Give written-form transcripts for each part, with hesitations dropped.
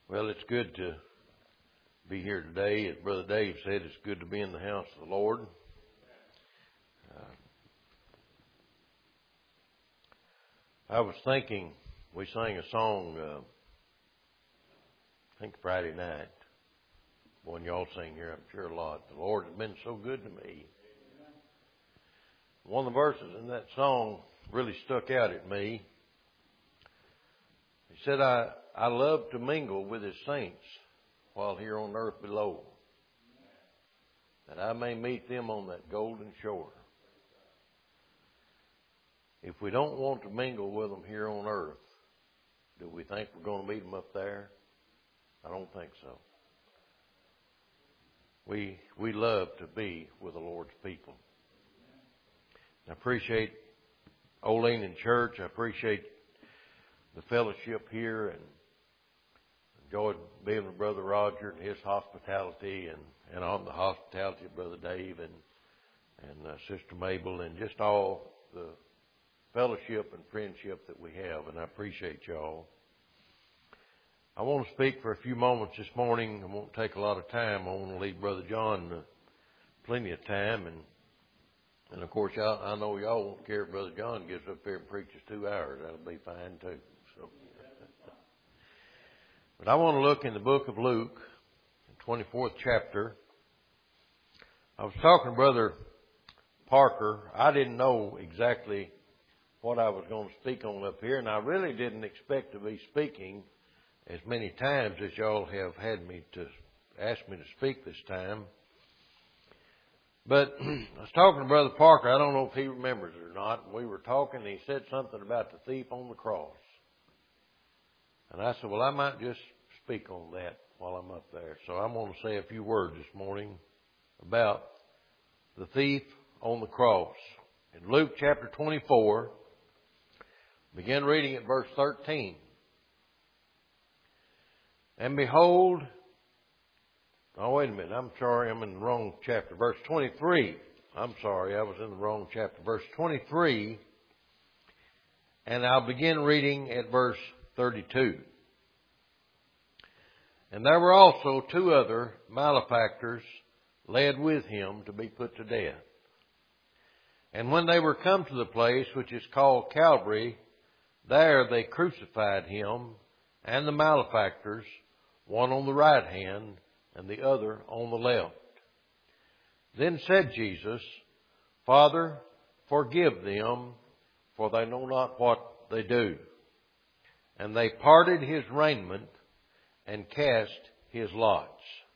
Well, it's good to be here today. As Brother Dave said, it's good to be in the house of the Lord. I was thinking, we sang a song, I think Friday night. One y'all sing here, I'm sure a lot. The Lord has been so good to me. One of the verses in that song really stuck out at me. He said, I love to mingle with His saints while here on earth below, that I may meet them on that golden shore. If we don't want to mingle with them here on earth, do we think we're going to meet them up there? I don't think so. We love to be with the Lord's people. I appreciate Olean Church. I appreciate the fellowship here, and enjoyed being with Brother Roger and his hospitality, and on the hospitality of Brother Dave and Sister Mabel, and just all the fellowship and friendship that we have, and I appreciate y'all. I want to speak for a few moments this morning. I won't take a lot of time. I want to leave Brother John plenty of time, and of course I know y'all won't care if Brother John gets up there and preaches 2 hours. That'll be fine too. So, but I want to look in the book of Luke, 24th chapter. I was talking to Brother Parker. I didn't know exactly what I was going to speak on up here, and I really didn't expect to be speaking as many times as y'all have had me to ask me to speak this time. But I was talking to Brother Parker. I don't know if he remembers it or not. We were talking, and he said something about the thief on the cross. And I said, well, I might just speak on that while I'm up there. So I'm going to say a few words this morning about the thief on the cross. In Luke chapter 24, begin reading at verse 13. And behold, oh, wait a minute. I'm sorry. I'm in the wrong chapter. Verse 23. I'm sorry. I was in the wrong chapter. Verse 23. And I'll begin reading at verse 32. And there were also 2 other malefactors led with him to be put to death. And when they were come to the place which is called Calvary, there they crucified him and the malefactors, one on the right hand and the other on the left. Then said Jesus, Father, forgive them, for they know not what they do. And they parted his raiment and cast his lots.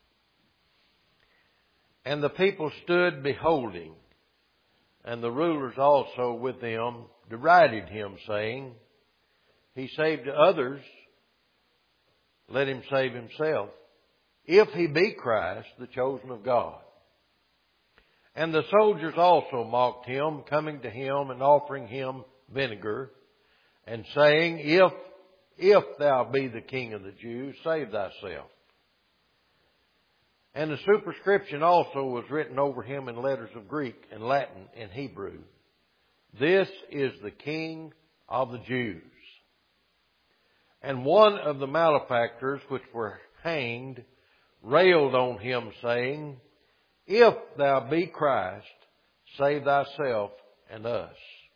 And the people stood beholding, and the rulers also with them derided him, saying, He saved others, let him save himself, if he be Christ, the chosen of God. And the soldiers also mocked him, coming to him and offering him vinegar, and saying, If thou be the King of the Jews, save thyself. And the superscription also was written over him in letters of Greek and Latin and Hebrew. This is the King of the Jews. And one of the malefactors which were hanged railed on him, saying, If thou be Christ, save thyself and us.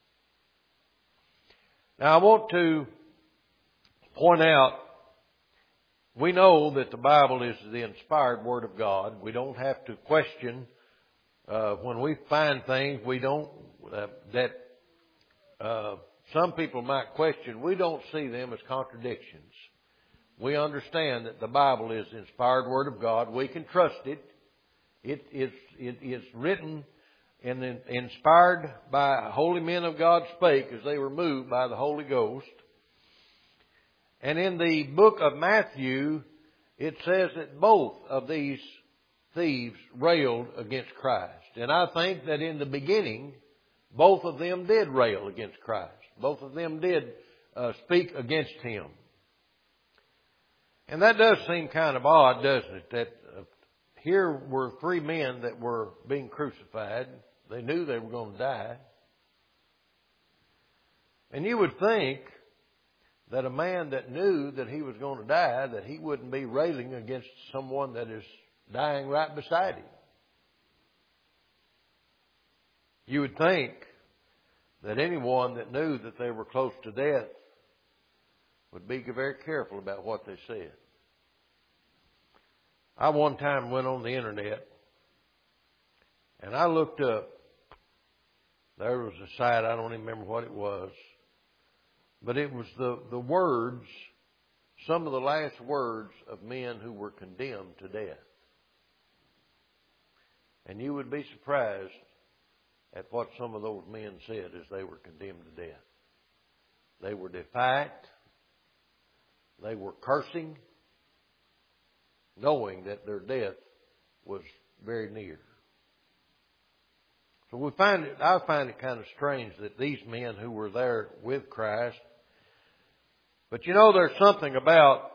Now I want to point out, we know that the Bible is the inspired Word of God. We don't have to question when we find things we don't some people might question. We don't see them as contradictions. We understand that the Bible is the inspired Word of God. We can trust it. It is written and inspired by holy men of God spake as they were moved by the Holy Ghost. And in the book of Matthew, it says that both of these thieves railed against Christ. And I think that in the beginning, both of them did rail against Christ. Both of them did speak against Him. And that does seem kind of odd, doesn't it? That here were 3 men that were being crucified. They knew they were going to die. And you would think that a man that knew that he was going to die, that he wouldn't be railing against someone that is dying right beside him. You would think that anyone that knew that they were close to death would be very careful about what they said. I one time went on the internet and I looked up. There was a site, I don't even remember what it was, but it was the words, some of the last words of men who were condemned to death. And you would be surprised at what some of those men said as they were condemned to death. They were defiant. They were cursing, knowing that their death was very near. So I find it kind of strange that these men who were there with Christ, but you know, there's something about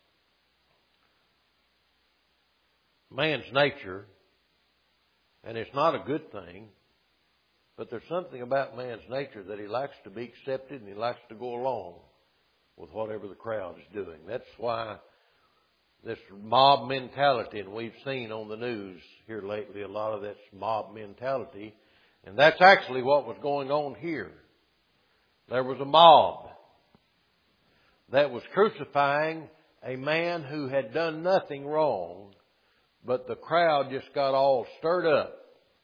man's nature, and it's not a good thing, but there's something about man's nature that he likes to be accepted and he likes to go along with whatever the crowd is doing. That's why this mob mentality, and we've seen on the news here lately a lot of that's mob mentality, and that's actually what was going on here. There was a mob that was crucifying a man who had done nothing wrong, but the crowd just got all stirred up.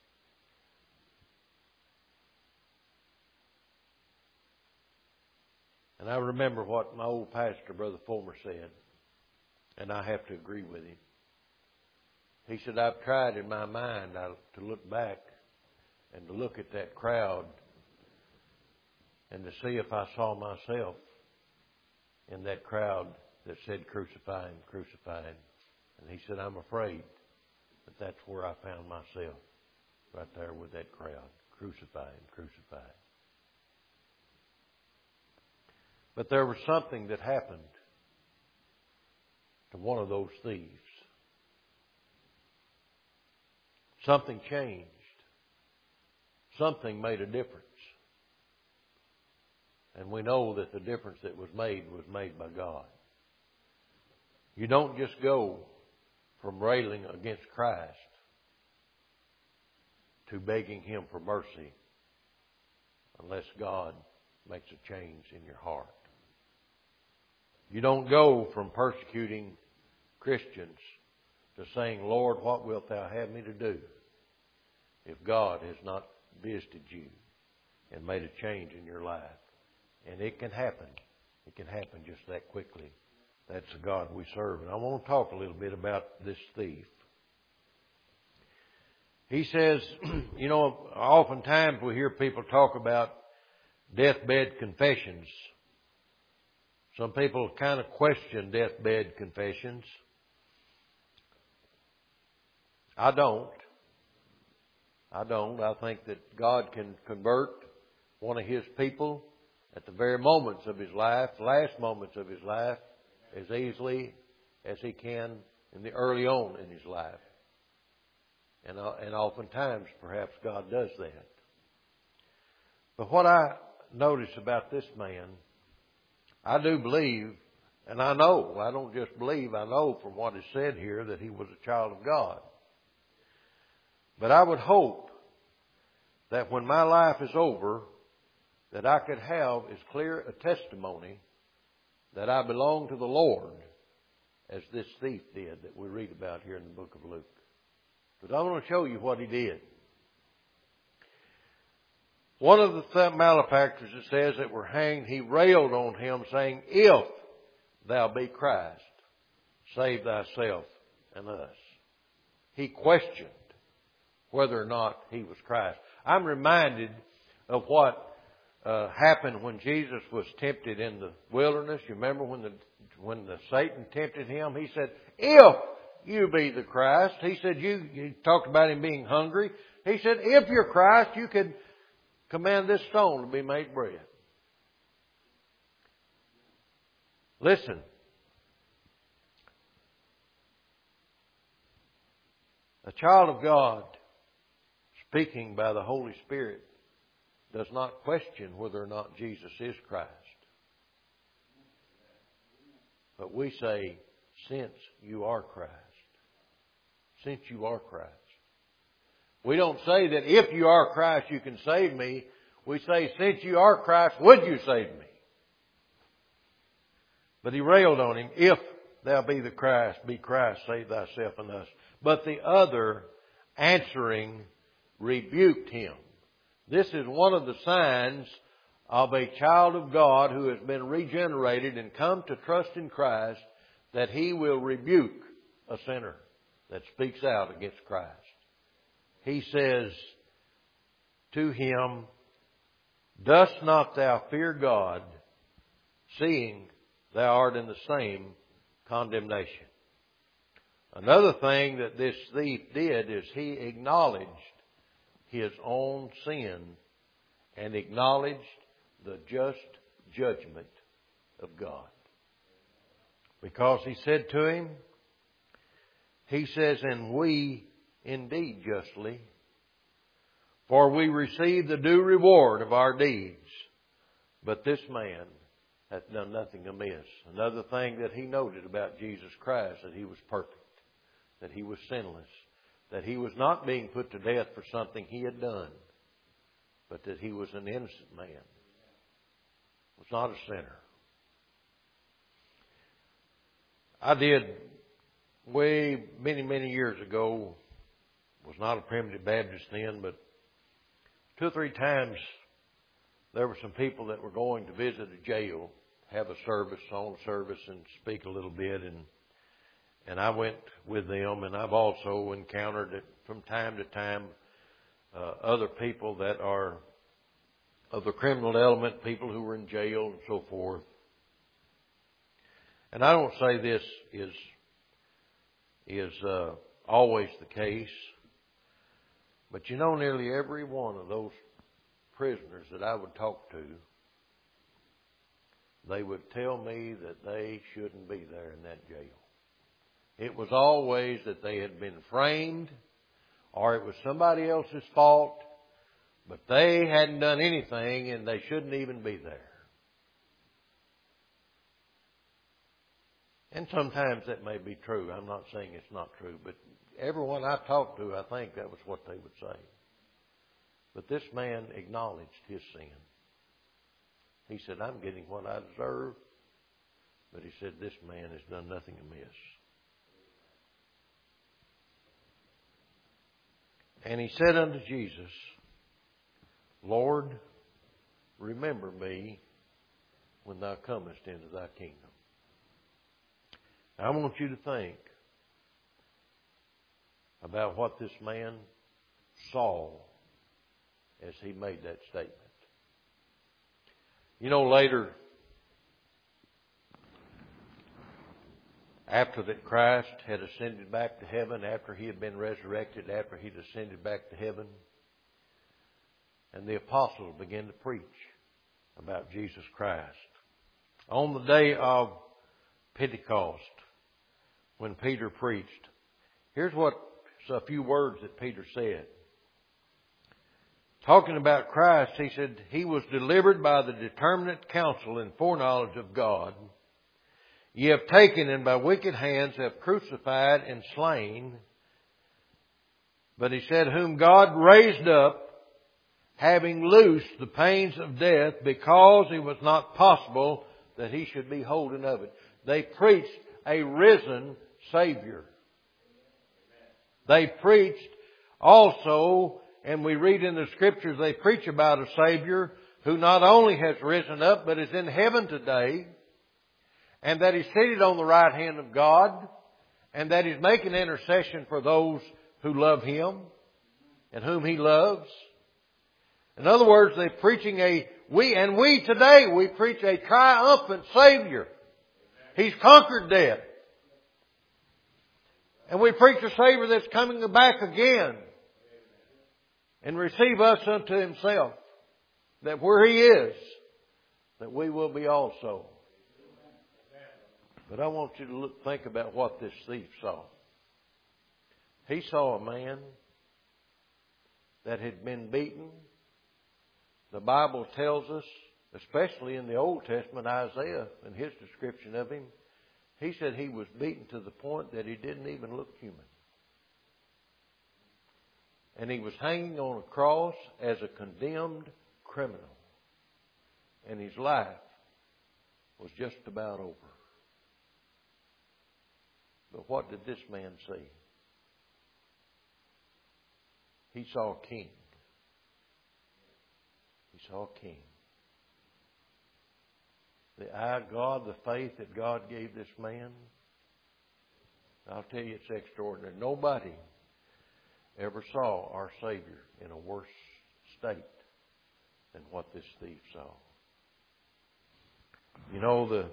And I remember what my old pastor, Brother Fulmer, said, and I have to agree with him. He said, I've tried in my mind to look back and to look at that crowd and to see if I saw myself in that crowd that said, crucify him, crucify him. And he said, I'm afraid that that's where I found myself, right there with that crowd. Crucify him, crucify him. But there was something that happened to one of those thieves. Something changed. Something made a difference. And we know that the difference that was made by God. You don't just go from railing against Christ to begging Him for mercy unless God makes a change in your heart. You don't go from persecuting Christians to saying, Lord, what wilt Thou have me to do, if God has not visited you and made a change in your life. And it can happen. It can happen just that quickly. That's the God we serve. And I want to talk a little bit about this thief. He says, you know, oftentimes we hear people talk about deathbed confessions. Some people kind of question deathbed confessions. I don't. I think that God can convert one of His people at the very moments of his life, last moments of his life, as easily as He can in the early on in his life. And oftentimes, perhaps, God does that. But what I notice about this man, I do believe, and I know, I don't just believe, I know from what is said here that he was a child of God. But I would hope that when my life is over, that I could have as clear a testimony that I belong to the Lord as this thief did that we read about here in the book of Luke. Because I want to show you what he did. One of the malefactors, it says, that were hanged, he railed on him, saying, If thou be Christ, save thyself and us. He questioned whether or not he was Christ. I'm reminded of what happened when Jesus was tempted in the wilderness. You remember when the Satan tempted him? He said, If you be the Christ. He said, you talked about him being hungry. He said, if you're Christ, you could command this stone to be made bread. Listen. A child of God, speaking by the Holy Spirit, does not question whether or not Jesus is Christ. But we say, since you are Christ. Since you are Christ. We don't say that if you are Christ you can save me. We say, since you are Christ, would you save me? But he railed on him, if thou be the Christ, be Christ, save thyself and us. But the other, answering, rebuked him. This is one of the signs of a child of God who has been regenerated and come to trust in Christ, that he will rebuke a sinner that speaks out against Christ. He says to him, dost not thou fear God, seeing thou art in the same condemnation? Another thing that this thief did is he acknowledged his own sin and acknowledged the just judgment of God. Because he said to him, he says, and we indeed justly, for we receive the due reward of our deeds. But this man hath done nothing amiss. Another thing that he noted about Jesus Christ, that he was perfect, that he was sinless, that he was not being put to death for something he had done, but that he was an innocent man, was not a sinner. I did way many years ago, was not a Primitive Baptist then, but 2 or 3 times there were some people that were going to visit a jail, have a service, on service, and speak a little bit, and I went with them, and I've also encountered it from time to time other people that are of the criminal element, people who were in jail and so forth. And I don't say this is always the case, but you know, nearly every one of those prisoners that I would talk to, they would tell me that they shouldn't be there in that jail. It was always that they had been framed, or it was somebody else's fault, but they hadn't done anything and they shouldn't even be there. And sometimes that may be true. I'm not saying it's not true, but everyone I talked to, I think that was what they would say. But this man acknowledged his sin. He said, I'm getting what I deserve. But he said, this man has done nothing amiss. And he said unto Jesus, Lord, remember me when thou comest into thy kingdom. Now, I want you to think about what this man saw as he made that statement. You know, later, after that Christ had ascended back to heaven, after he had been resurrected, after he'd ascended back to heaven, and the apostles began to preach about Jesus Christ. On the day of Pentecost, when Peter preached, here's a few words that Peter said. Talking about Christ, he said, he was delivered by the determinate counsel and foreknowledge of God. Ye have taken and by wicked hands have crucified and slain. But he said, whom God raised up, having loosed the pains of death, because it was not possible that he should be holden of it. They preached a risen Savior. They preached also, and we read in the Scriptures, they preach about a Savior who not only has risen up, but is in heaven today, and that He's seated on the right hand of God, and that He's making intercession for those who love Him and whom He loves. In other words, they're preaching we today, we preach a triumphant Savior. He's conquered death. And we preach a Savior that's coming back again and receive us unto Himself. That where He is, that we will be also. But I want you to think about what this thief saw. He saw a man that had been beaten. The Bible tells us, especially in the Old Testament, Isaiah and his description of him, He said he was beaten to the point that he didn't even look human. And he was hanging on a cross as a condemned criminal. And his life was just about over. But what did this man see? He saw a king. He saw a king. The eye of God, the faith that God gave this man, I'll tell you, it's extraordinary. Nobody ever saw our Savior in a worse state than what this thief saw. You know, the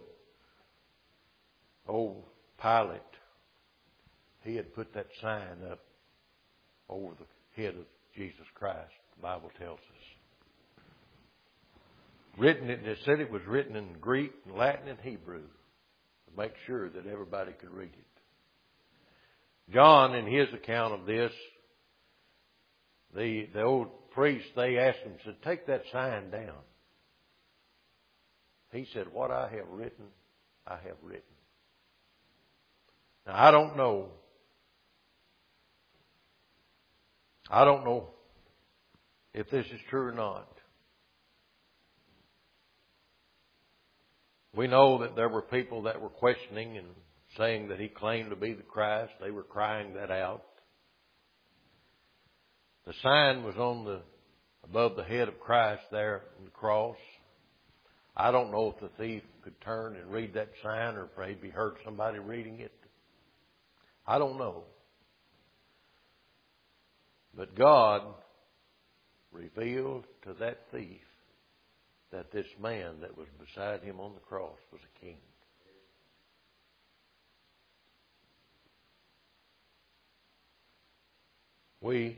old Pilate, he had put that sign up over the head of Jesus Christ, the Bible tells us. It said it was written in Greek, and Latin, and Hebrew to make sure that everybody could read it. John, in his account of this, the old priest, they asked him, said, take that sign down. He said, what I have written, I have written. Now, I don't know if this is true or not. We know that there were people that were questioning and saying that he claimed to be the Christ. They were crying that out. The sign was above the head of Christ there on the cross. I don't know if the thief could turn and read that sign or maybe heard somebody reading it. I don't know. But God revealed to that thief that this man that was beside him on the cross was a king. We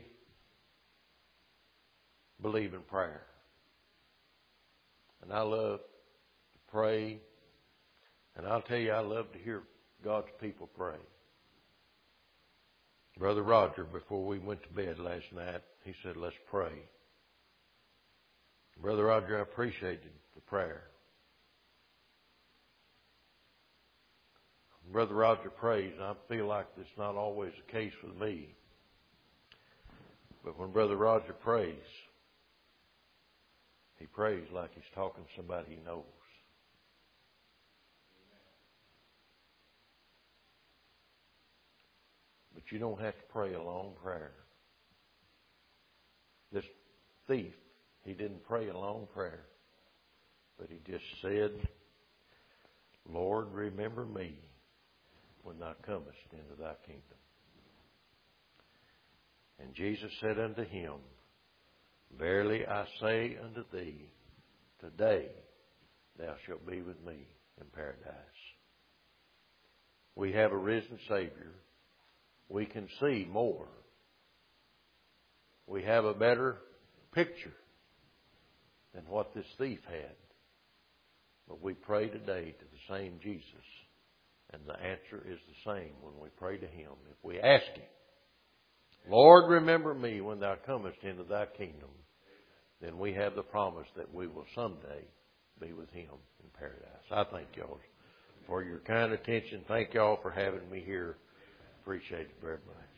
believe in prayer. And I love to pray. And I'll tell you, I love to hear God's people pray. Brother Roger, before we went to bed last night, he said, let's pray. Brother Roger, I appreciated the prayer. Brother Roger prays, and I feel like it's not always the case with me. But when Brother Roger prays, he prays like he's talking to somebody he knows. But you don't have to pray a long prayer. This thief, he didn't pray a long prayer. But he just said, Lord, remember me when thou comest into thy kingdom. And Jesus said unto him, verily I say unto thee, today thou shalt be with me in paradise. We have a risen Savior. We can see more. We have a better picture than what this thief had. But we pray today to the same Jesus, and the answer is the same when we pray to Him. If we ask Him, Lord, remember me when thou comest into thy kingdom, then we have the promise that we will someday be with Him in paradise. I thank y'all for your kind attention. Thank y'all for having me here. Appreciate it very much.